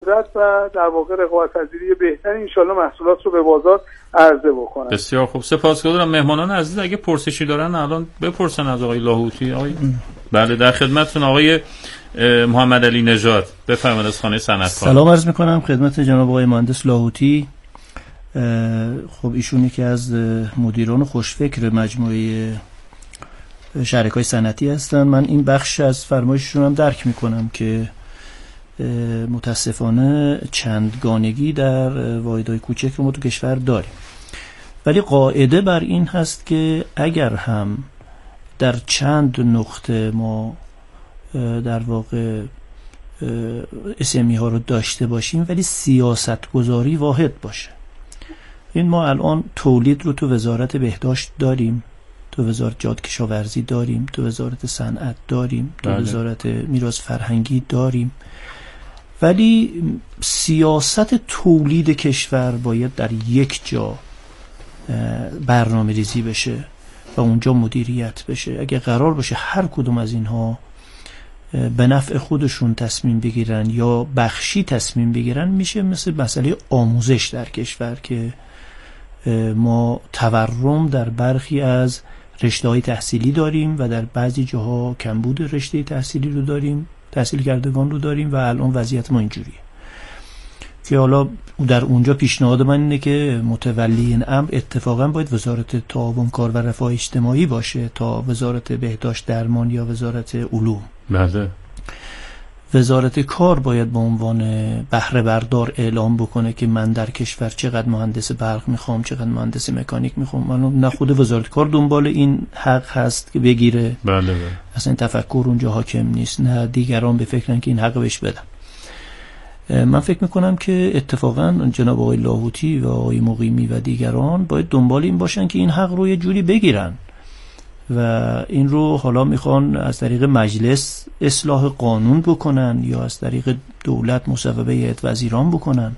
قدرت و در واقع رقابت‌پذیری بهتری انشالله محصولات رو به بازار عرضه بکنن. بسیار خوب، سپاسگزارم. مهمانان عزیز اگه پرسشی دارن الان بپرسن از آقای لاهوتی. بله در خدمتتون آقای محمد علی نژاد، بفرمایید از خانه صنعتکار. سلام عرض میکنم خدمت جناب آقای مهندس لاهوتی. خب ایشون یکی از مدیران خوشفکر مجموعه شرکای صنعتی هستن. من این بخش از فرمایششون هم درک میکنم که متاسفانه چندگانگی در واحدهای کوچک رو ما تو کشور داریم، ولی قاعده بر این هست که اگر هم در چند نقطه ما در واقع SME ها رو داشته باشیم ولی سیاست گذاری واحد باشه. این ما الان تولید رو تو وزارت بهداشت داریم، تو وزارت جادکشاورزی داریم، تو وزارت صنعت داریم، تو وزارت میراث فرهنگی داریم، ولی سیاست تولید کشور باید در یک جا برنامه ریزی بشه و اونجا مدیریت بشه. اگه قرار باشه هر کدوم از اینها به نفع خودشون تصمیم بگیرن یا بخشی تصمیم بگیرن، میشه مثل مسئله آموزش در کشور که ما تورم در برخی از رشته‌های تحصیلی داریم و در بعضی جاها کمبود رشته تحصیلی رو داریم، تحصیل کردگان رو داریم و الان وضعیت ما اینجوریه که حالا در اونجا پیشنهاد من اینه که متولی این امر اتفاقا باید وزارت تعاون کار و رفاه اجتماعی باشه تا وزارت بهداشت درمان یا وزارت علوم. بله. وزارت کار باید به عنوان بهره بردار اعلام بکنه که من در کشور چقدر مهندس برق میخوام، چقدر مهندس مکانیک میخوام. من نه خود وزارت کار دنبال این حق هست که بگیره، بله. اصلا این تفکر اونجا حاکم نیست، نه دیگران به فکرن که این حق بهش بدن. من فکر میکنم که اتفاقا جناب آقای لاهوتی و آقای مقیمی و دیگران باید دنبال این باشن که این حق رو یه جوری بگیرن و این رو حالا میخوان از طریق مجلس اصلاح قانون بکنن یا از طریق دولت مصوبه هیئت وزیران بکنن.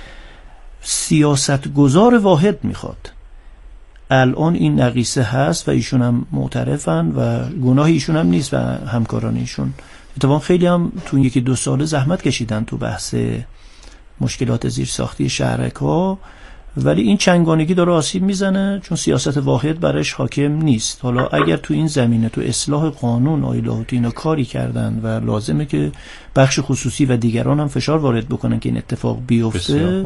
سیاست گذار واحد میخواد. الان این نقیصه هست و ایشون هم معترفن و گناه ایشون هم نیست و همکاران ایشون. اتفاقا خیلی هم تو 1-2 سال زحمت کشیدن تو بحث مشکلات زیرساختی شهرک‌ها، ولی این چنگانگی داره آسیب میزنه چون سیاست واحد برش حاکم نیست. حالا اگر تو این زمینه تو اصلاح قانون آقای لاهوتی اینا کاری کردن و لازمه که بخش خصوصی و دیگران هم فشار وارد بکنن که این اتفاق بیفته،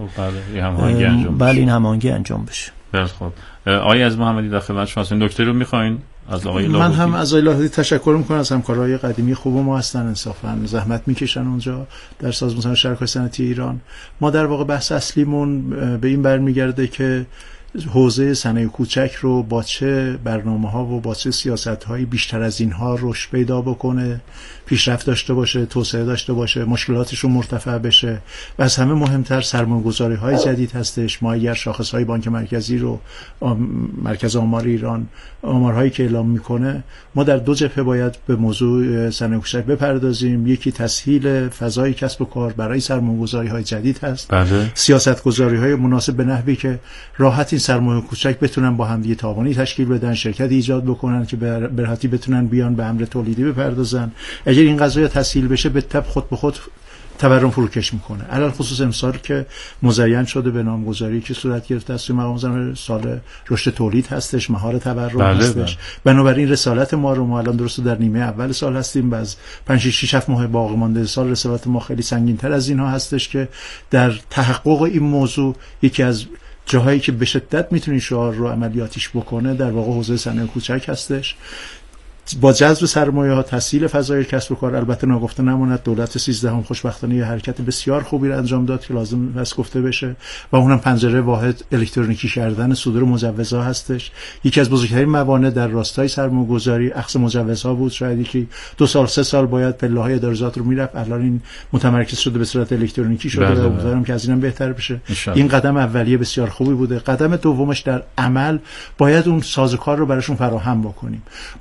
بله این هماهنگی انجام بشه. بله. خب آقای از محمدی در خدمت شما هستین. دکتر رو میخواین از آقای لاهوتی؟ من هم از آقای لاهوتی تشکر میکنم، از همکارای قدیمی خوب ما هستن، انصافا زحمت میکشن اونجا در سازمان شرکای صنعتی ایران. ما در واقع بحث اصلیمون به این برمیگرده که حوزه صنایع کوچک رو با چه برنامه‌ها و با چه سیاست‌هایی بیشتر از اینها رشد پیدا بکنه، پیشرفت داشته باشه، توسعه داشته باشه، مشکلاتش رو مرتفع بشه و از همه مهمتر سرمایه‌گذاری‌های جدید هستش. ما اگر شاخص‌های بانک مرکزی رو، مرکز آمار ایران، آمارهایی که اعلام میکنه، ما در 2 جبهه باید به موضوع صنایع کوچک بپردازیم. یکی تسهیل فضای کسب و کار برای سرمایه‌گذاری‌های جدید هست، سیاست‌گذاری‌های مناسب به نحوی که راحت سرمایه کوچک بتونن با هم دیگه تعاونی تشکیل بدن، شرکت ایجاد بکنن که به راحتی بتونن بیان به امر تولیدی بپردازن. اگر این قضایا تسهیل بشه به تبع خود به خود تورم فروکش میکنه. علل خصوص امسال که مزین شده به نامگذاری که صورت گرفته است، مقام سال رشد تولید هستش، مهار تورم هستش. بنابراین رسالت ما رو، ما الان درست در نیمه اول سال هستیم، باز 5-6-7 ماه باقی مانده سال رسالت ما خیلی سنگین‌تر از اینها هستش که در تحقق این موضوع یکی از جاهایی که به شدت میتونی شعار رو عملیاتیش بکنه در واقع حوزه صنایع کوچک هستش. با جذب سرمایه ها، تسهیل فضای کسب و کار. البته ناگفته نماند دولت 13 خوشبختانه یه حرکت بسیار خوبی رو انجام داد که لازم است گفته بشه و اونم پنجره واحد الکترونیکی کردن صدور مجوزها هستش. یکی از بزرگترین موانع در راستای سرمایه‌گذاری اخذ مجوزها بود. شاید یکی 2 سال 3 سال باید پله‌های ادارات رو میرفت، الان این متمرکز شده به صورت الکترونیکی شده و امیدوارم که از اینم بهتر بشه. این قدم اولیه بسیار خوبی بوده. قدم دومش در عمل باید اون سازوکار رو براشون فراهم بکنیم. ما بد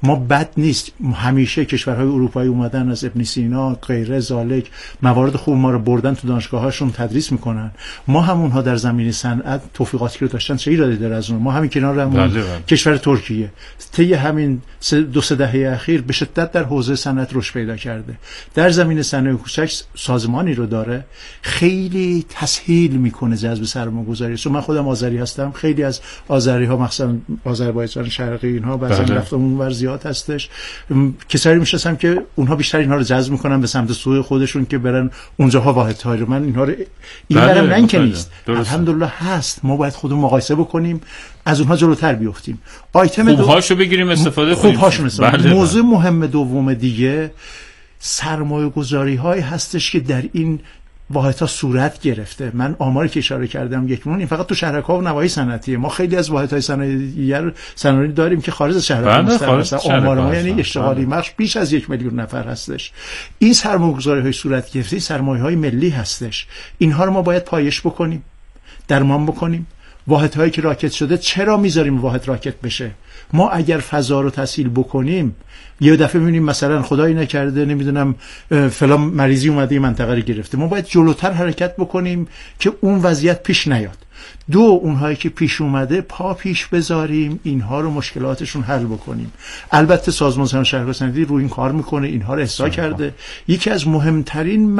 نیست. همیشه کشورهای اروپایی اومدن از ابن سینا غیره زالک موارد خوب ما رو بردن تو دانشگاه‌هاشون تدریس میکنن. ما همونها در زمینه صنعت توفیقاتی رو داشتن، چه ایرادی داره از اون؟ ما همین کنارمون کشور ترکیه طی همین 2-3 دهه اخیر به شدت در حوزه صنعت رشد پیدا کرده. در زمینه صنایع کوچک سازمانی رو داره خیلی تسهیل میکنه جذب سرمایه‌گذاری. چون من خودم آذری هستم، خیلی از آذری‌ها مثلا آذربایجان شرقی اینها بعضی رفتمون ور زیاد هستش، کسایی میشناسم که اونها بیشتر اینها رو جذب میکنن به سمت سوی خودشون که برن اونجاها واحدهای رو. من اینها رو این برم نه اینکه نیست، الحمدلله هست. ما باید خودمون مقایسه بکنیم، از اونها جلوتر بیافتیم. آیتم خوبهاشو بگیریم استفاده کنیم. موضوع مهم دوم دیگه سرمایه‌گذاری های هستش که در این واحدها صورت گرفته. من آماری که اشاره کردم این فقط تو شهرک‌ها و نواحی صنعتیه. ما خیلی از واحدهای صنایعی داریم که خارج از شهرها هستن. آمار ما یعنی اشتغالی بخش بیش از 1 میلیون نفر هستش. این سرمایه‌گذاری‌های صورت گرفته سرمایه‌های ملی هستش. اینها رو ما باید پایش بکنیم، درمان بکنیم. واحدهایی که راکت شده چرا میذاریم واحد راکت بشه؟ ما اگر فضا رو تسهیل بکنیم، یه دفعه میبینیم مثلا خدایی نکرده نمیدونم فلان مریضی اومده این منطقه رو گرفته، ما باید جلوتر حرکت بکنیم که اون وضعیت پیش نیاد. اونهایی که پیش اومده پا پیش بذاریم، اینها رو مشکلاتشون حل بکنیم. البته سازمان صنایع شهرک‌های صنعتی روی این کار میکنه، اینها رو احصا کرده. یکی از مهمترین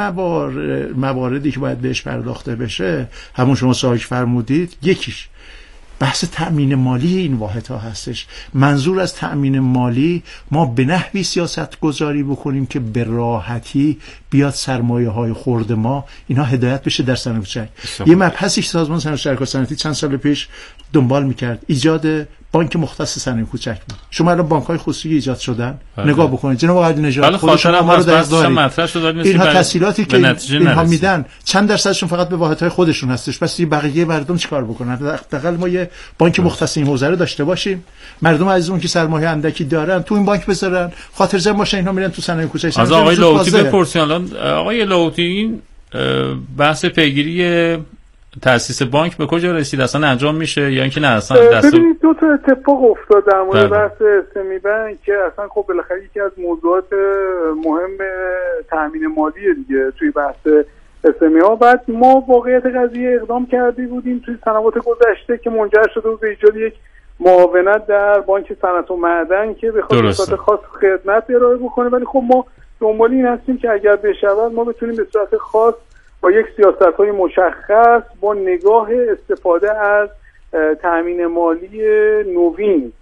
مواردی که باید بهش پرداخته بشه، همون شما سوال فرمودید، یکیش بحث تأمین مالی این واحدها هستش. منظور از تأمین مالی ما به نحوی سیاست گذاری بکنیم که به راحتی بیاد سرمایه های خرد ما اینها هدایت بشه در صنایع کوچک. یه مبحثی سازمان صنایع شهرک‌های صنعتی چند سال پیش دنبال میکرد، ایجاد بانک مختص صنایع کوچک بود. شما الان بانک‌های خصوصی ایجاد شدن، نگاه بکنید جناب آقای نژاد، خودشون ما رو دارید. اینها تسهیلاتی که اینها میدن چند درصدشون فقط به واحدهای خودشون هستش، پس بقیه مردم چیکار بکنن؟ حداقل ما یه بانک مختص این حوزه رو داشته باشیم. مردم عزیزمون که سرمایه اندکی دارن تو این بانک بذارن، خاطر جمع باشن، اینها میرن تو صنایع کوچک. از آقای لاهوتی بپرسین الان آقای لاهوتی این بحث پیگیری تأسیس بانک به کجا رسید؟ اصلا انجام میشه یا اینکه نه اصلا ببینید دو تا اتفاق افتاد در مورد بحث اسمی بانک که اصلا خب بالاخره یکی از موضوعات مهم تامین مالی دیگه توی بحث اسمی ها. بعد ما واقعیت قضیه اقدام کرده بودیم توی سنوات گذشته که منجر شده بود به ایجاد یک معاونت در بانک صنعت و معدن که بخواد به صورت خاص خدمت ارائه بکنه، ولی خب ما دنبال این هستیم که اگر بشود ما بتونیم به صورت خاص با یک سیاست‌های مشخص با نگاه استفاده از تأمین مالی نوین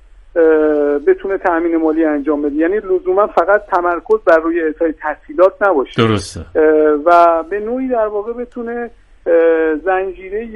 بتونه تأمین مالی انجام بده. یعنی لزوما فقط تمرکز بر روی اعطای تسهیلات نباشه. درسته. و به نوعی در واقع بتونه زنجیره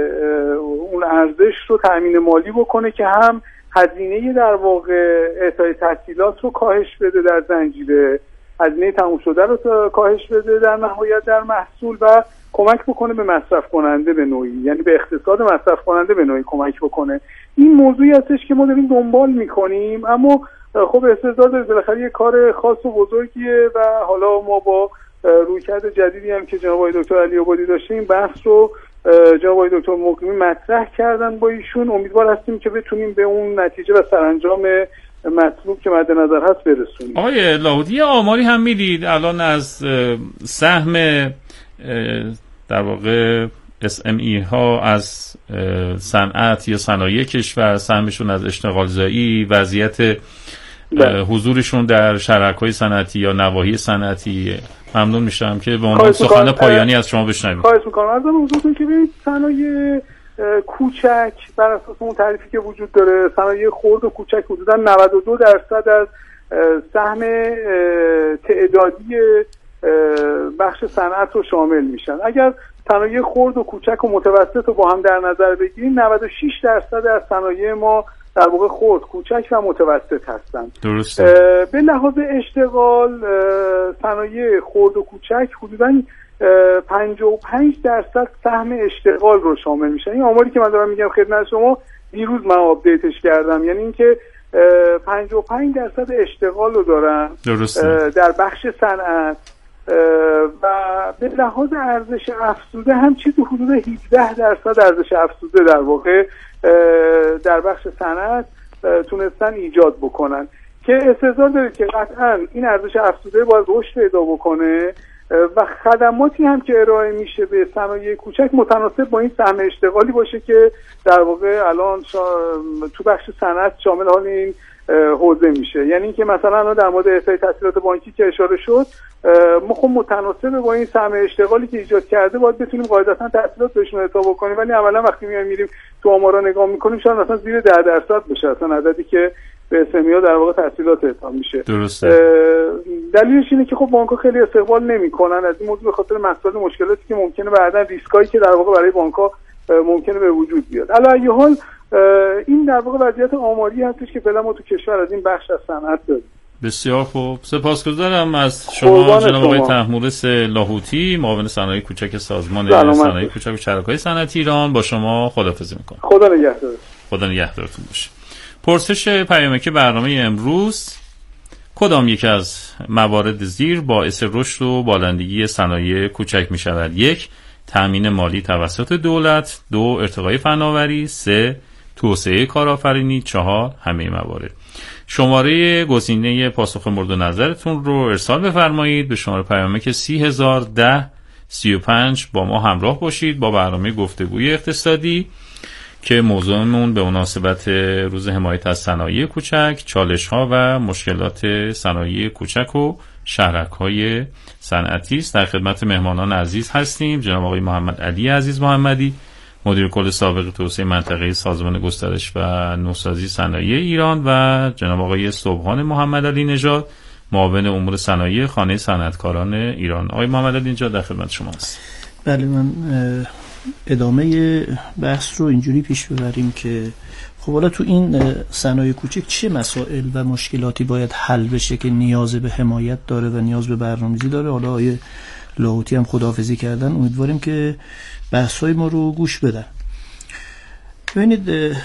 اون ارزش رو تأمین مالی بکنه که هم هزینه در واقع اعطای تسهیلات رو کاهش بده در زنجیره، هزینه تموم شده رو کاهش بده در نهایت در محصول، و کمک بکنه به مصرف کننده به نوعی، یعنی به اقتصاد مصرف کننده به نوعی کمک بکنه. این موضوعی هستش که ما داریم دنبال میکنیم، اما خب استعداد بالاخره یه کار خاص و بزرگیه و حالا ما با رویکرد جدیدی هم که جناب آقای دکتر علی آبادی داشتیم بحث رو جناب آقای دکتر مقیمی مطرح کردن با ایشون. امیدوار هستیم که بتونیم به اون نتیجه و سرانجام مطلوب که مد نظر هست برسونیم. آقای لاهوتی آماری هم میدید الان از سهم در واقع SME ها از صنعت یا صنایع کشور، سهمشون از اشتغال زایی، وضعیت حضورشون در شرکای صنعتی یا نواحی صنعتی. ممنون میشم که به عنوان سخن پایانی از شما بشنویم. خواهش میکنم. از حضورتون که ببینید صنایع کوچک بر اساس اون تعریفی که وجود داره، صنایع خرد و کوچک حدوداً 92% از سهم تعدادی بخش صنعت رو شامل میشن. اگر صنایع خرد و کوچک و متوسط رو با هم در نظر بگیریم 96% از صنایع ما در واقع خرد، کوچک و متوسط هستند. درسته. به لحاظ اشتغال صنایع خرد و کوچک حدوداً 55% سهم اشتغال رو شامل میشن. این آماری که من دارم میگم خدمت شما دیروز من آپدیتش کردم، یعنی اینکه 55% اشتغال رو دارن. درسته. در بخش صنعت و به لحاظ ارزش افزوده هم چیزی حدود 17% ارزش افزوده در واقع در بخش صنعت تونستن ایجاد بکنن که استحضار داره که قطعا این ارزش افزوده باید رشد پیدا بکنه و خدماتی هم که ارائه میشه به صنایع کوچک متناسب با این سهم اشتغالی باشه که در واقع الان تو بخش صنعت شامل حال این حوزه میشه. یعنی اینکه مثلا در مورد احصای تسهیلات بانکی که اشاره شد، ما خب متناسب با این سهم اشتغالی که ایجاد کرده باید بتونیم قاعدتا تسهیلات بهشون اعطا بکنیم، ولی عملا وقتی میریم تو آمارا نگاه میکنیم شاید مثلا زیر 10% بشه اصلا عددی که به اسمیا در واقع تسهیلات اعطا میشه. درسته. دلیلش اینه که خب بانک‌ها خیلی استقبال نمیکنن از این موضوع به خاطر مسائل مشکلاتی که ممکنه بعداً ریسکایی که در واقع برای بانک‌ها ممکنه به وجود بیاد. علی ای حال این در واقع وضعیت آماری هستش که فعلا ما تو کشور از این بخش از صنعت داریم. بسیار خوب، سپاسگزارم از شما جناب آقای طهمورث لاهوتی، معاون صنایع کوچک سازمان صنایع کوچک و شرکای صنعتی ایران. با شما خداحافظی می‌کنم. خدا نگهدار. خدا نگهدارتون باشه. پرسش پیامک برنامه امروز: کدام یک از موارد زیر باعث رشد و بالندگی صنایع کوچک می شود؟ 1. تامین مالی توسط دولت. 2. ارتقای فناوری. 3. توسعه کارآفرینی. 4. همه موارد. شماره گزینه پاسخ مورد نظرتون رو ارسال بفرمایید به شماره پیامک 30010 35. با ما همراه باشید با برنامه گفتگوی اقتصادی که موضوعمون به مناسبت روز حمایت از صنایع کوچک، چالش‌ها و مشکلات صنایع کوچک و شهرک‌های صنعتی است. در خدمت مهمانان عزیز هستیم: جناب آقای محمد علی عزیز محمدی، مدیر کل سابق توسعه منطقه‌ای سازمان گسترش و نوسازی صنایع ایران، و جناب آقای صبحان محمد علی نژاد، معاون امور صنایع خانه صنعتکاران ایران. آقای محمد علی نژاد در خدمت شما است. بله، من ادامه بحث رو اینجوری پیش ببریم که خب حالا تو این صنایع کوچک چه مسائل و مشکلاتی باید حل بشه که نیاز به حمایت داره و نیاز به برنامه‌ریزی داره. حالا آقای لاهوتی هم خداحافظی کردن، امیدواریم که بحث‌های ما رو گوش بدن. ببینید،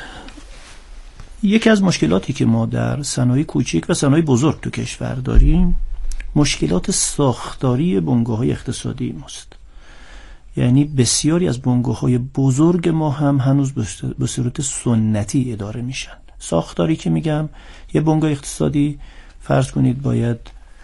یکی از مشکلاتی که ما در صنایع کوچک و صنایع بزرگ تو کشور داریم مشکلات ساختاری بنگاه‌های اقتصادی ماست. یعنی بسیاری از بنگاه‌های بزرگ ما هم هنوز به صورت سنتی اداره میشن. ساختاری که میگم، یه بنگاه اقتصادی فرض کنید باید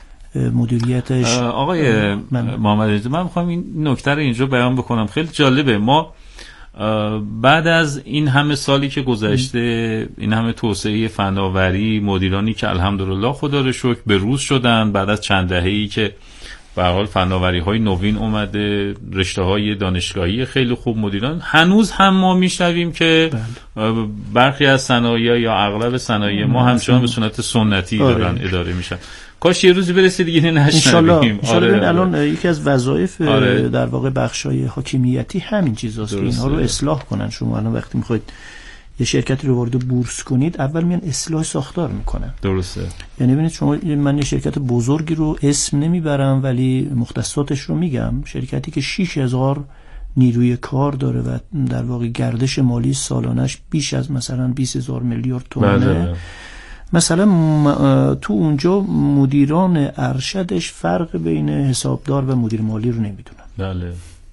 مدیریتش آقای محمد، من میخوام این نکته رو اینجا بیان بکنم، خیلی جالبه. ما بعد از این همه سالی که گذشته، این همه توسعه فناوری، مدیرانی که الحمدلله خدا رو شکر به روز شدن، بعد از چند دهه‌ای که به هر حال فناوری‌های نوین اومده، رشته‌های دانشگاهی خیلی خوب، مدیران، هنوز هم ما میشنویم که برخی از صنایع یا اغلب صنایع ما همچنان به صورت سنتی دارن اداره میشن. کاش یه روزی برسه دیگه اینو نشنویم. الان یکی از وظایف در واقع بخشای حاکمیتی همین چیزاست که اینها رو اصلاح کنن. شما الان وقتی میخواید یه شرکتی رو وارد بورس کنید، اول میان اصلاح ساختار میکنن. درسته. یعنی ببینید، شما، من یه شرکت بزرگی رو اسم نمیبرم ولی مختصاتش رو میگم، شرکتی که 6000 نیروی کار داره و در واقع گردش مالی سالانش بیش از مثلا 20000 میلیارد تومانه. مثلا تو اونجا مدیران ارشدش فرق بین حسابدار و مدیر مالی رو نمیدونن. بله.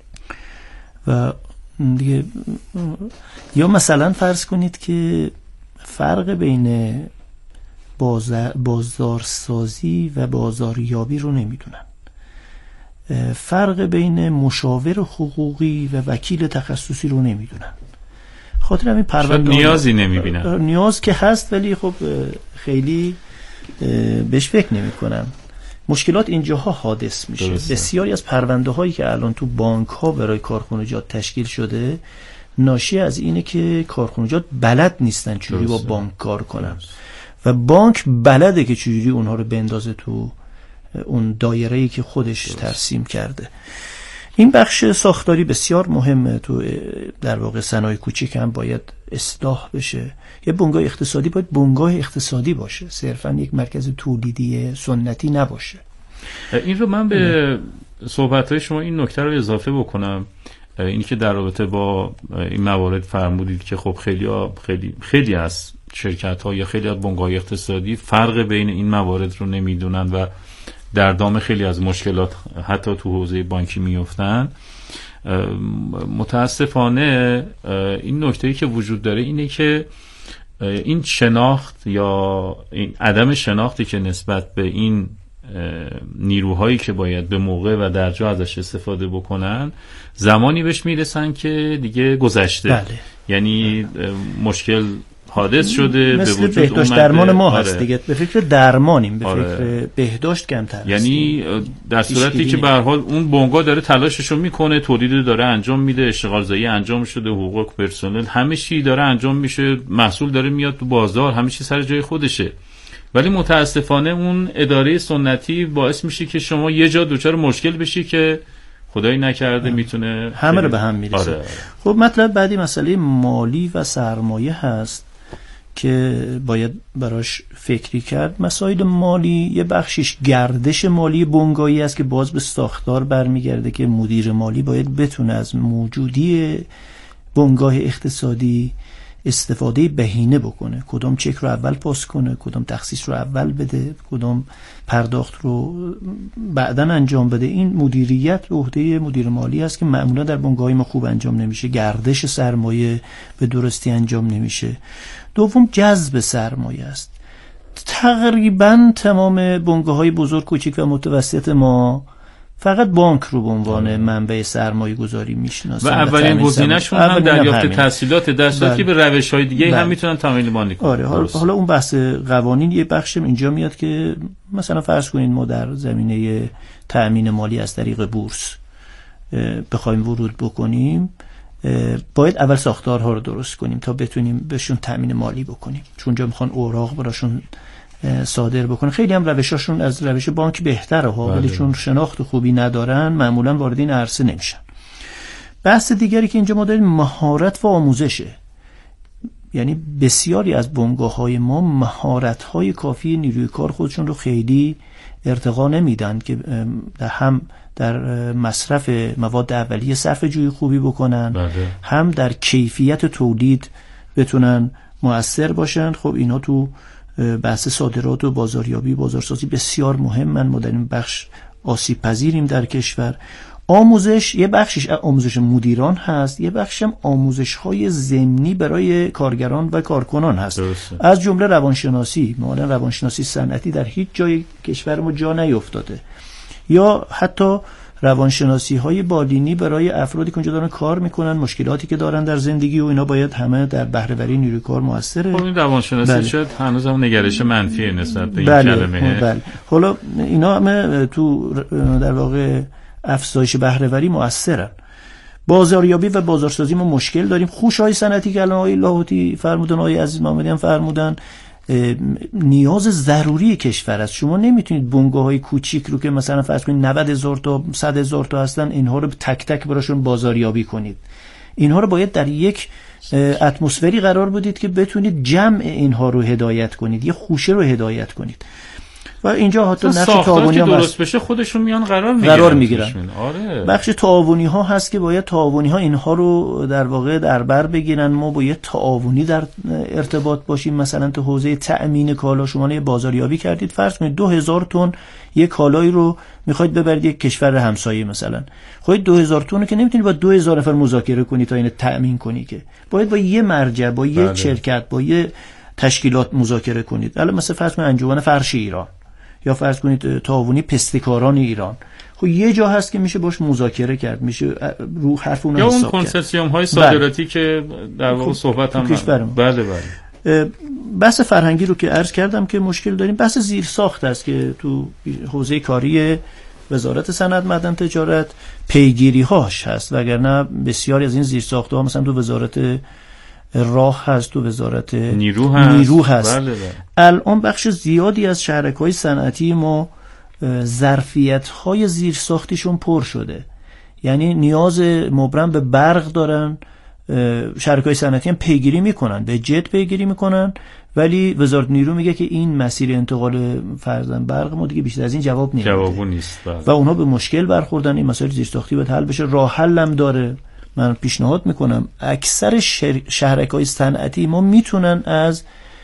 و دیگه یا مثلا فرض کنید که فرق بین بازارسازی و بازاریابی رو نمیدونن، فرق بین مشاور حقوقی و وکیل تخصصی رو نمیدونن. خاطر همین پرونده نیازی نمیبینن. نیاز که هست ولی خب خیلی بهش فکر نمیکنن. مشکلات اینجاها حادث میشه. بسیاری از پرونده هایی که الان تو بانک ها برای کارخانجات تشکیل شده ناشی از اینه که کارخانجات بلد نیستن چجوری با بانک کار کنن و بانک بلده که چجوری اونها رو بندازه تو اون دایره‌ای که خودش ترسیم کرده. این بخش ساختاری بسیار مهمه. تو در واقع صنایع کوچیک هم باید اصلاح بشه. یه بنگاه اقتصادی باید بنگاه اقتصادی باشه، صرفا یک مرکز تولیدی سنتی نباشه. این رو من به صحبت‌های شما این نکته رو اضافه بکنم، اینی که در رابطه با این موارد فرمودید که خب خیلی از شرکت‌ها یا خیلی از بنگاه‌های اقتصادی فرق بین این موارد رو نمیدونن و در دام خیلی از مشکلات حتی تو حوزه بانکی میفتن. متاسفانه این نکته‌ای که وجود داره اینه که این شناخت یا این عدم شناختی که نسبت به این نیروهایی که باید به موقع و در جا ازش استفاده بکنن زمانی بهش میرسن که دیگه گذشته. بله. یعنی مشکل حادث شده، مثل به وجود بهداشت اومده. درمان ما آره. هست دیگه، به فکر درمانیم، به آره. فکر بهداشت کمتر هستیم. یعنی در صورتی که به هر حال اون بنگاه داره تلاششو میکنه، تولید داره انجام میده، اشتغال زایی انجام شده، حقوق پرسنل همه چی داره انجام میشه، محصول داره میاد تو بازار، همه چی سر جای خودشه، ولی متاسفانه اون اداره سنتی باعث میشه که شما یه جا دوچار مشکل بشی که خدایی نکرده میتونه همه رو به هم میرسه. آره. خب مطلب بعدی مسئله مالی و سرمایه هست که باید براش فکری کرد. مسائل مالی یه بخشش گردش مالی بنگاهی است که باز به ساختار برمیگرده که مدیر مالی باید بتونه از موجودی بنگاه اقتصادی استفاده بهینه بکنه، کدام چک رو اول پاس کنه، کدام تخصیص رو اول بده، کدام پرداخت رو بعداً انجام بده. این مدیریت به عهده مدیر مالی است که معمولا در بنگاه‌های ما خوب انجام نمیشه. گردش سرمایه به درستی انجام نمیشه. دوم جذب سرمایه است. تقریبا تمام بنگاه‌های بزرگ، کوچک و متوسط ما فقط بانک رو به عنوان منبع سرمایه گذاری میشناسن و اولین گزینه‌شون هم دریافت تحصیلات، در صورتی که به روش‌های دیگه هم میتونن تامین مالی کنن. آره. حالا اون بحث قوانین یه بخشم اینجا میاد که مثلا فرض کنین ما در زمینه تأمین مالی از طریق بورس بخوایم ورود بکنیم، باید اول ساختارها رو درست کنیم تا بتونیم بهشون تأمین مالی بکنیم، چون اونجا میخوان اوراق براشون صادر بکنه. خیلی هم روشاشون از روش بانک بهتره ها، ولی چون شناخت خوبی ندارن معمولا وارد این عرصه نمیشن. بحث دیگری که اینجا ما داریم مهارت و آموزشه. یعنی بسیاری از بنگاه‌های ما مهارت‌های کافی نیروی کار خودشون رو خیلی ارتقا نمیدن که هم در مصرف مواد اولیه صرفه‌جویی خوبی بکنن، هم در کیفیت تولید بتونن مؤثر باشن. خب اینا تو بحث صادرات و بازاریابی، بازارسازی بسیار مهمن. ما در این بخش آسیب پذیریم در کشور. آموزش یه بخشش آموزش مدیران هست، یه بخشش هم آموزش‌های ضمنی برای کارگران و کارکنان هست. از جمله روانشناسی. معلم روانشناسی صنعتی در هیچ جای کشور ما جا نیفتاده، یا حتی روانشناسی های بالینی برای افرادی که اونجا دارن کار میکنن، مشکلاتی که دارن در زندگی و اینا باید همه در بهره‌وری نیروی کار موثره. خب این روانشناسی شاید هنوز هم نگرش منفی نسبت به این کلمه. بله. حالا اینا همه تو در واقع افزایش بهره‌وری موثرن. بازاریابی و بازارسازی ما مشکل داریم. خوش‌های صنعتی که الان آقای لاهوتی فرمودن، آقای عزیز محمدی هم فرمودن، نیاز ضروری کشور است. شما نمیتونید بنگاه‌های کوچیک رو که مثلا فرض کنید 90,000 تا 100,000 تا هستن اینها رو تک تک براشون بازاریابی کنید. اینها رو باید در یک اتمسفری قرار بدید که بتونید جمع اینها رو هدایت کنید، یه خوشه رو هدایت کنید. و اینجا حتی نقش تعاونی هم درست بشه خودشون میان قرار میگیرن. آره. بخش تعاونی ها هست که باید تعاونی ها اینها رو در واقع در بر بگیرن. ما باید تعاونی در ارتباط باشیم. مثلا تو حوزه تأمین کالا شما یه بازاریابی کردید، فرض کنید 2000 تن یک کالایی رو میخواید ببرید یک کشور همسایه مثلا. خب 2000 تن رو که نمیتونید با 2000 نفر مذاکره کنید تا اینو تأمین کنی، که باید با یه مرجع، با یه شرکت، با یه تشکیلات مذاکره کنید. الان مثلا فرض کنید انجمن فرش ایران، یا فرض کنید تعاونی پستکاران ایران. خب یه جا هست که میشه باش مذاکره کرد، میشه رو حرف اون حساب کرد. یا اون کنسرسیوم های صادراتی که در واقع صحبت هم بله. بحث فرهنگی رو که عرض کردم که مشکل داریم. بحث زیرساخت است که تو حوزه کاری وزارت صنعت معدن تجارت پیگیری هاش هست، وگرنه بسیاری از این زیرساخت ها مثلا تو وزارت راه هست، تو وزارت نیرو هست. بله. الان بخش زیادی از شهرک‌های صنعتی ما ظرفیت‌های زیرساختیشون پر شده، یعنی نیاز مبرم به برق دارن. شهرک‌های صنعتی هم پیگیری میکنن، به جت پیگیری میکنن، ولی وزارت نیرو میگه که این مسیر انتقال فرضاً برق ما دیگه بیشتر از این جواب نیست. و اونها به مشکل برخوردن. این مسائل زیرساختی باید حل بشه. راه حل هم داره. من پیشنهاد میکنم اکثر شهرک‌های صنعتی ما میتونن از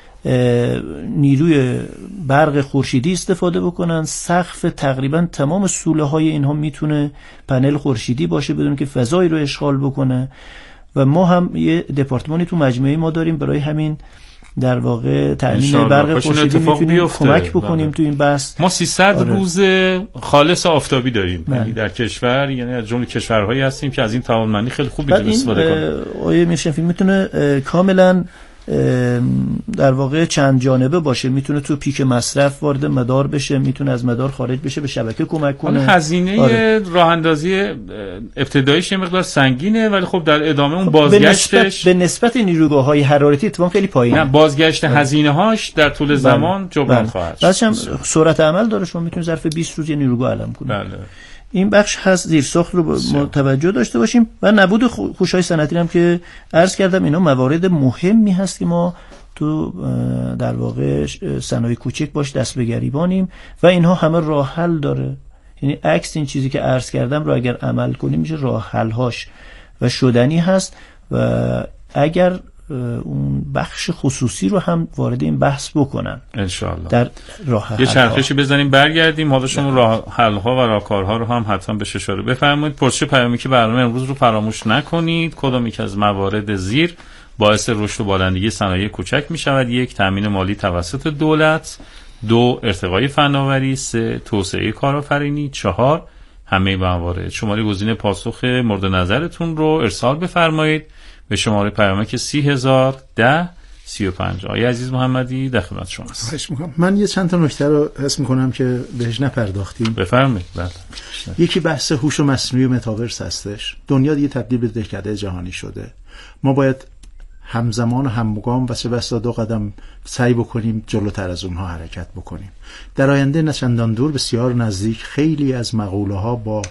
نیروی برق خورشیدی استفاده بکنن. سقف تقریبا تمام سوله های اینها میتونه پنل خورشیدی باشه بدون که فضایی رو اشغال بکنه. و ما هم یه دپارتمانی تو مجموعه ما داریم برای همین در واقع تامین برق خورشیدی میتونیم کمک بکنیم تو این بحث. ما 300 روز خالص آفتابی داریم یعنی در کشور، یعنی از جمله کشورهایی هستیم که از این توانمندی خیلی خوب میتونیم استفاده کنیم. آیه میرشفی میتونه کاملا در واقع چند جانبه باشه، میتونه تو پیک مصرف وارد مدار بشه، میتونه از مدار خارج بشه، به شبکه کمک کنه. هزینه راه اندازی ابتداییش یه مقدار سنگینه ولی خب در ادامه اون بازگشتش به نسبت نیروگاه‌های حرارتی اتفاقا خیلی پایینه. نه بازگشت هزینه‌هاش در طول زمان جبران خواهد شد. بعدش هم سرعت عمل داره، شما میتونید ظرف 20 روز یه نیروگاه علم کنید. بله. این بخش هست زیرساخت رو توجه داشته باشیم و نبود خوش‌های صنعتی هم که عرض کردم اینا موارد مهمی هست که ما تو در واقع صنایع کوچک باش دست به گریبانیم و اینها همه راه حل داره. یعنی عکس این چیزی که عرض کردم رو اگر عمل کنیم میشه راه حل هاش و شدنی هست و اگر اون بخش خصوصی رو هم وارد این بحث بکنن انشاءالله در راه یه چرخشی بزنیم برگردیم. حالا شما راه حل ها و راهکارها رو هم حتما بهش اشاره بفرمایید. پرسش پیامی که برنامه امروز رو فراموش نکنید. کدام یک از موارد زیر باعث رشد و بالندگی صنایع کوچک می شود؟ 1. تامین مالی توسط دولت. 2. ارتقای فناوری. 3. توسعه کارآفرینی. 4. همه موارد. شماره گزینه پاسخ مورد نظرتون رو ارسال بفرمایید به شماره پیامک 30010 35. آقای عزیز محمدی در خدمت شماست. خواهش می‌کنم. من یه چند تا نکته رو حس می‌کنم که بهش نپرداختیم. بفرمایید. بله. یکی بحث هوش مصنوعی و متاورس هستش. دنیا دیگه تبدیل به دهکده جهانی شده. ما باید همزمان و همگام و سه بسته دو قدم سعی بکنیم جلوتر از اونها حرکت بکنیم. در آینده نه چندان دور بسیار نزدیک خیلی از مقوله‌ها با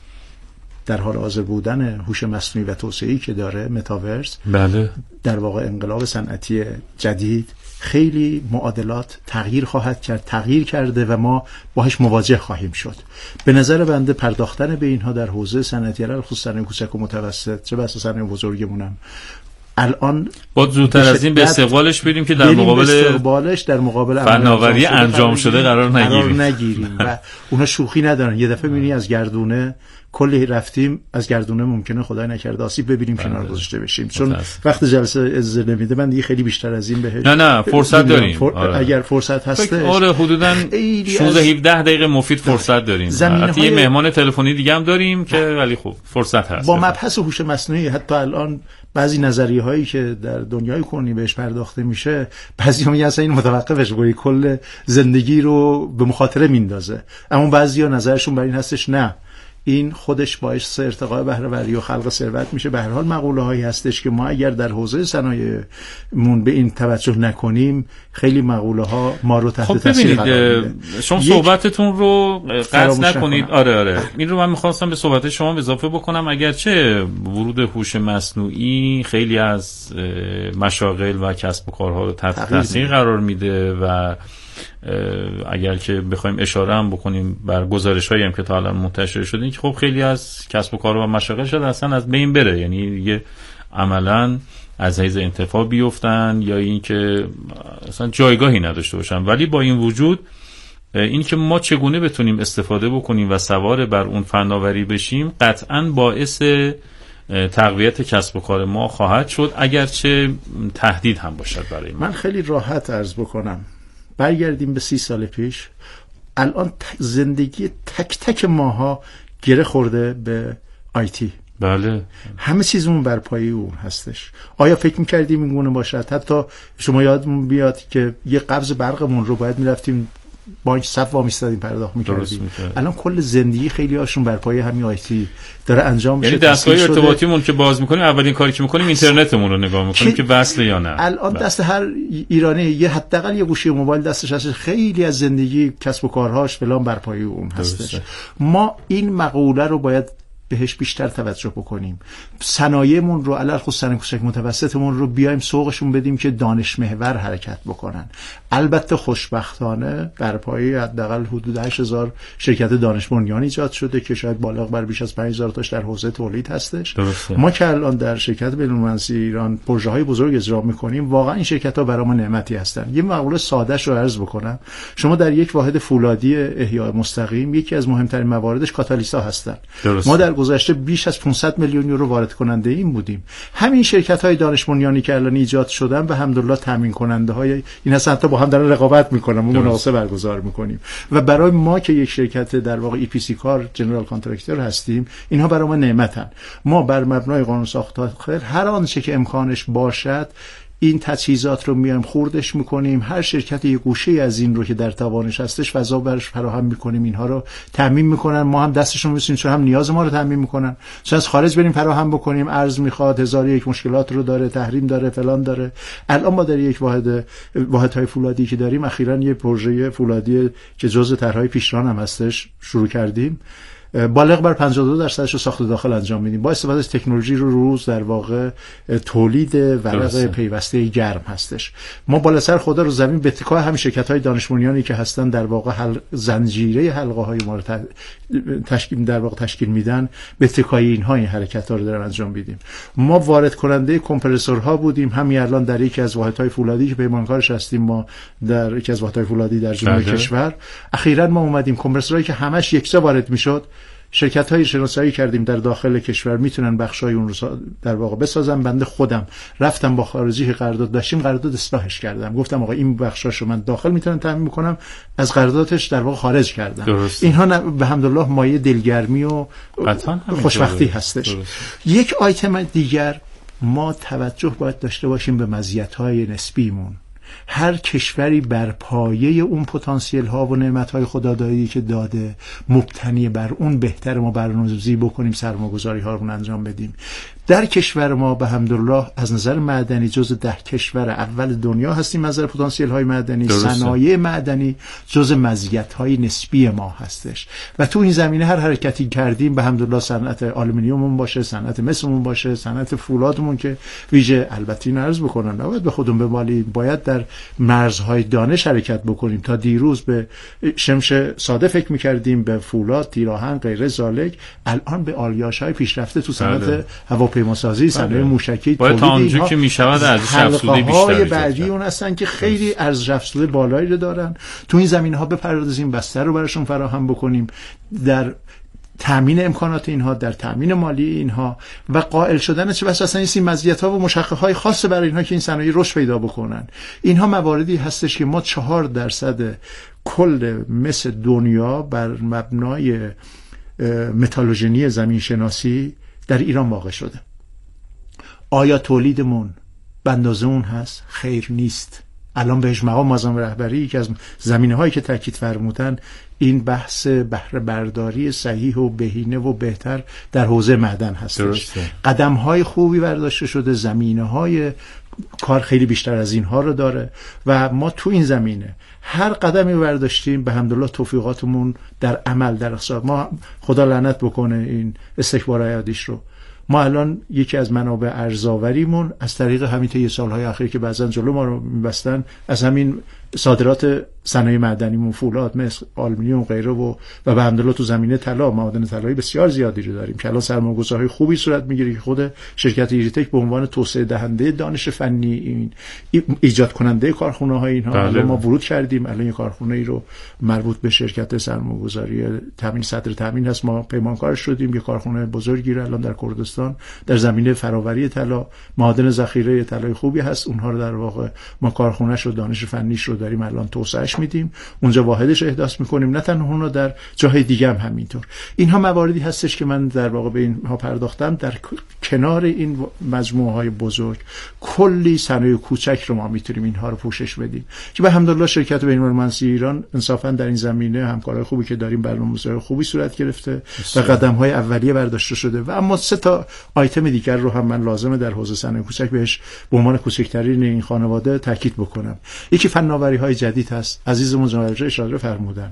در حال حاضر بودن هوش مصنوعی و توسعه‌ای که داره متاورس، بله، در واقع انقلاب صنعتی جدید، خیلی معادلات تغییر خواهد کرد، تغییر کرده و ما باهاش مواجه خواهیم شد. به نظر بنده پرداختن به اینها در حوزه صنعتی، خصوصا صنایع کوچک و متوسط، چه بسا صنایع بزرگمونم، الان با زودتر از این به استقبالش بریم که در مقابل فناوری انجام شده قرار نگیریم و اونا شوخی ندارن. یه دفعه می‌بینی از گردونه کلی رفتیم، از گردونه ممکنه خدای نکرده آسیب ببینیم، کنار گذاشته بشیم، چون وقت جلسه اجازه نمیده. من دیگه خیلی بیشتر از این بهش نه فرصت داریم. اگر فرصت هستش حدوداً 16-17 دقیقه مفید فرصت داریم. حتی یه مهمان تلفنی دیگه هم داریم که ولی خب فرصت هست. با مبحث هوش مصنوعی حتی الان بعضی نظریه هایی که در دنیای کنونی بهش پرداخته میشه، بعضی‌ها میگن اصلا این متوقفش کنی، کل زندگی رو به مخاطره میندازه. اما بعضی‌ها نظرشون بر این هستش نه، این خودش باعث ارتقاء بهره‌وری و خلق ثروت میشه. به هر حال مقوله هایی هستش که ما اگر در حوزه صنایعمون به این توجه نکنیم، خیلی مقوله ها ما رو تحت تاثیر قرار میده. شما صحبتتون رو قطع نکنید. آره این رو من می‌خواستم به صحبت شما اضافه بکنم. اگرچه ورود هوش مصنوعی خیلی از مشاغل و کسب و کارها رو تحت تاثیر قرار میده و اگر که بخوایم اشاره هم بکنیم بر گزارش‌هایی هم که تا الان منتشر شده، این که خب خیلی از کسب و کارها و مشاغل شده اصلا از بین بره، یعنی دیگه عملاً از حیز انتفاع بیفتن یا این که اصلا جایگاهی نداشته باشن. ولی با این وجود این که ما چگونه بتونیم استفاده بکنیم و سوار بر اون فناوری بشیم قطعاً باعث تقویت کسب و کار ما خواهد شد، اگرچه تهدید هم باشد برای ما. من خیلی راحت عرض بکنم، برگردیم به 30 سال پیش، الان زندگی تک تک ماها گره خورده به آیتی. بله، همه چیزمون بر پایه اون هستش. آیا فکر می‌کردیم این گونه باشد؟ حتی شما یادمون بیاد که یه قبض برقمون رو باید می‌رفتیم بانک صف وامیستادیم پرداخت می‌کردیم. الان کل زندگی خیلی هاشون بر پایه همین آیتی داره انجام میشه. یعنی دستگاه ارتباطیمون که باز می‌کنیم اولین کاری که می‌کنیم اینترنتمون رو نگاه می‌کنیم که وصله یا نه. الان دست هر ایرانی یه حداقل یه گوشی موبایل دستش هست. خیلی از زندگی کسب و کارهاش فلان بر پایه اون هستش. ما این مقوله رو باید بهش بیشتر توجه بکنیم. صنایعمون رو علل خصوص صنایع کوچک متوسطمون رو بیایم سوقشون بدیم که دانش محور حرکت بکنن. البته خوشبختانه بر پایه حداقل حدود 8000 شرکت دانش بنیان ایجاد شده که شاید بالغ بر بیش از 5000 تاش در حوزه تولید هستش. ما که الان در شرکت بین‌المللی ایران پروژه‌های بزرگ اجرا می‌کنیم، واقعا این شرکت‌ها برای ما نعمتی هستن. یه مقوله سادهش رو عرض بکنم، شما در یک واحد فولادی احیاء مستقیم یکی از مهمترین مواردش کاتالیستا هستن. ما در گذشته بیش از 500 میلیون یورو وارد کننده این بودیم. همین شرکت‌های دانش بنیانی که الان ایجاد شدن به حمدالله تامین کننده های این هستن، حتی با هم دارن رقابت میکنن و مناقصه برگزار میکنیم. و برای ما که یک شرکت در واقع EPC کار جنرال کانترکتور هستیم، اینها برای ما نعمتن. ما بر مبنای قانون ساختار هر آنچه که امکانش باشد این تجهیزات رو میایم خوردش میکنیم. هر شرکت یک گوشه از این رو که در توانش هستش فضا برش فراهم میکنیم، اینها رو تامین میکنن، ما هم دستشون میرسیم، چون هم نیاز ما رو تامین میکنن. چون از خارج بریم فراهم بکنیم، ارز میخواد، 1001 مشکلات رو داره، تحریم داره، فلان داره. الان ما در یک واحدهای فولادی که داریم، اخیراً یه پروژه فولادی که جزء طرحهای پیشران هم هستش شروع کردیم، بالغ بر 52% رو ساخت داخل انجام میدیم با استفاده از تکنولوژی رو روز در واقع تولید ورق پیوسته گرم هستش. ما بالا سر خدا رو زمین به اتکای همین شرکت‌های دانش بنیانی که هستن در واقع زنجیره حلقه‌های ما رو تشکیل میدن، به اتکای اینها این حرکت‌ها رو دارن انجام میدیم. ما وارد کننده کمپرسورها بودیم، همین الان در یکی از واحدهای فولادی که پیمانکارش هستیم، ما در یکی از واحدهای فولادی در جنوب کشور اخیراً ما اومدیم کمپرسورایی که همش یکجا وارد میشد، شرکت‌های شناسایی کردیم در داخل کشور میتونن بخشای اون رو در واقع بسازن. بنده خودم رفتم با خارجی قرارداد داشتیم، قرارداد اصلاحش کردم، گفتم آقا این بخشاشو من داخل میتونم تامین میکنم، از قراردادش در واقع خارج کردم. درست. اینها به حمدالله مایه دلگرمی و خوشبختی هستش. یک آیتم دیگر، ما توجه باید داشته باشیم به مزیت‌های نسبیمون. هر کشوری بر پایه اون پتانسیل ها و نعمت های خدادادی که داده مبتنی بر اون بهتر ما برنامه‌ریزی بکنیم، سرمایه‌گذاری ها رو انجام بدیم. در کشور ما به حمدالله از نظر معدنی جز 10 کشور اول دنیا هستیم. از نظر پتانسیل های معدنی، صنایع معدنی جز مزیت های نسبی ما هستش و تو این زمینه هر حرکتی کردیم به حمدالله، صنعت آلومینیوممون باشه، صنعت مسمون باشه، صنعت فولادمون که ویژه البته نرز بکنن، نباید به خودمون بمالیم، باید در مرزهای دانش حرکت بکنیم. تا دیروز به شمش ساده فکر می‌کردیم، به فولاد، تیراهن، غیره ذالک، الان به آلیاژهای پیشرفته تو صنعت هواپیماسازی، صنایع موشکی، تولید اینها که میشود ارزش افزوده بیشتری بعدی اون هستن که خیلی ارزش افزوده بالایی رو دارن. تو این زمینه‌ها بپردازیم، بستر رو براشون فراهم بکنیم در تامین امکانات اینها، در تامین مالی اینها و قائل شدن چه بس اصلا این مزیت‌ها و مشققه‌های خاص برای اینها که این صنایع رشد پیدا بکنن. اینها مواردی هستش که ما 4% کل مس دنیا بر مبنای متالوژنی زمین شناسی در ایران واقع شده. آیا تولیدمون به اندازه اون هست؟ خیر نیست. الان بهش مقام معظم رهبری که از زمینه‌هایی که تاکید فرمودن این بحث بهره برداری صحیح و بهینه و بهتر در حوزه معدن هستش. قدم‌های خوبی برداشته شده، زمینه‌های کار خیلی بیشتر از اینها رو داره و ما تو این زمینه هر قدمی برداشتیم به حمدالله توفیقاتمون در عمل در اقتصاد. ما خدا لعنت بکنه این استکبار عیادیش رو، ما الان یکی از منابع ارزآوریمون از طریق همین طی سالهای اخیر که بعضا جلو ما رو می‌بستن از همین صادرات صنایع معدنیمون، فولاد، مس، آلومینیوم غیره و به حمدالله تو زمینه طلا، معادن طلایی بسیار زیادی رو داریم که الان سرمایه‌گذاری خوبی صورت میگیره که خود شرکت ایریتک به عنوان توسعه دهنده دانش فنی، این ایجاد کننده کارخونه‌های اینها الان ما ورود کردیم. الان یک کارخونه‌ای رو مربوط به شرکت سرمایه‌گذاری تامین صدر تامین هست، ما پیمانکار شدیم. یک کارخونه بزرگی رو الان در کردستان در زمینه فراوری طلا، معادن ذخیره طلای خوبی هست، اونها رو در واقع ما کارخونه‌اش و دانش فنیش رو داریم الان توسعهش میدیم، اونجا واحدش احداث میکنیم، نه تنها اونها در جاهای دیگه هم همینطور. اینها مواردی هستش که من در واقع به اینها پرداختم. در کنار این مجموعه های بزرگ کلی صنایع کوچک رو ما میتونیم اینها رو پوشش بدیم که به حمدالله شرکت بین‌المللی ایران انصافا در این زمینه همکارای خوبی که داریم، برنامه‌ریزی خوبی صورت گرفته و قدم‌های اولیه برداشته شده و اما 3 آیتم دیگر رو هم من لازمه در حوزه صنایع کوچک بهش به عنوان کوچکترین این خانواده تاکید بکنم. یکی فناوری‌های جدید هست. عزیزمون جناب اشاره فرمودن،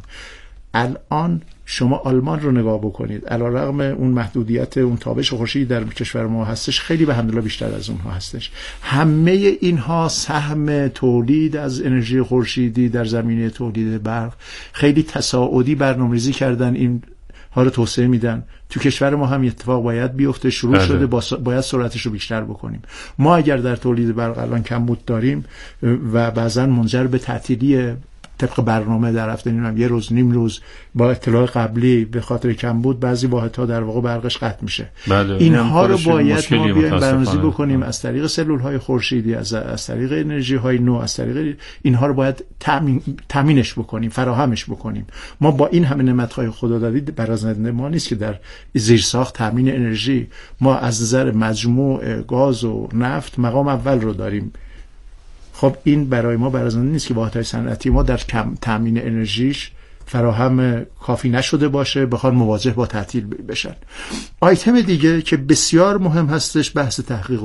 الان شما آلمان رو نگاه بکنید، علیرغم اون محدودیت اون تابش خورشیدی در کشور ما هستش، خیلی به حمدالله بیشتر از اونها هستش. همه اینها سهم تولید از انرژی خورشیدی در زمینه تولید برق خیلی تصاعدی برنامه‌ریزی کردن، این ها رو توسعه میدن. تو کشور ما هم اتفاق باید بیفته، شروع شده، باید سرعتش رو بیشتر بکنیم. ما اگر در تولید برق الان کمبود داریم و بعضا منجر به تعطیلی طبق برنامه در هفته یه روز نیم روز با اطلاع قبلی به خاطر کم بود بعضی واحدها در واقع برقش قطع میشه. اینها رو باید ما بیایم برنامه‌ریزی بکنیم از طریق سلول‌های خورشیدی، از طریق انرژی‌های نو، از طریق اینها رو باید تامینش بکنیم، فراهمش بکنیم. ما با این همه نعمت‌های خدا دادی برازنده ما نیست که در زیرساخت تامین انرژی ما از نظر مجموع گاز و نفت مقام اول رو داریم. خب این برای ما برازنده نیست که واحدهای صنعتی ما در تامین انرژیش فراهم کافی نشده باشه بخواد مواجه با تعطیل بشن. آیتم دیگه که بسیار مهم هستش بحث تحقیق